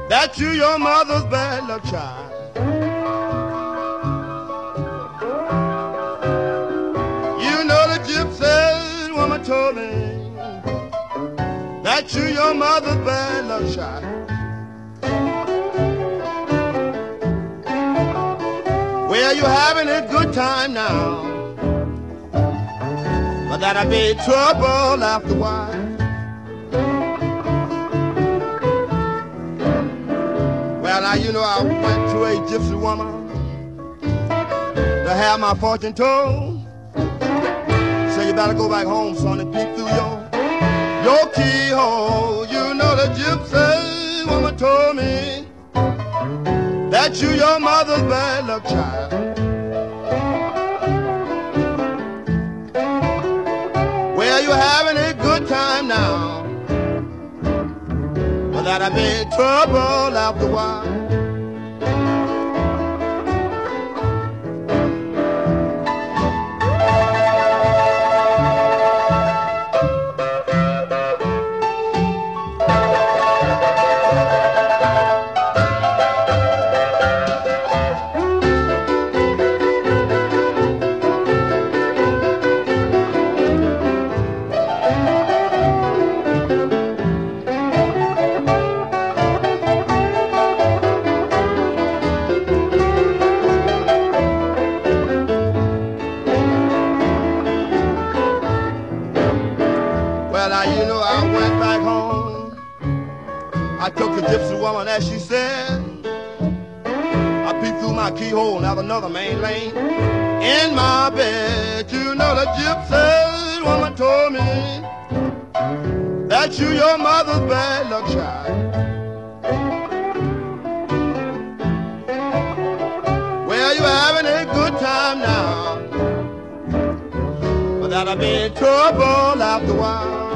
that you your mother's bad luck child. You know the gypsy woman told me that you your mother's bad luck child. Well, you're having a good time now, but that'll be trouble after a while. Well, now you know I went to a gypsy woman to have my fortune told. So you better go back home, son, and peek through your keyhole. You know the gypsy woman told me that you your mother's bad luck child. Well, you're having a good time now, but that'll be trouble after a while. You know I went back home. I took the gypsy woman as she said. I peeked through my keyhole and have another main lane in my bed. You know the gypsy woman told me that you your mother's bad luck child. Well, you're having a good time now, but that'll be trouble after a while.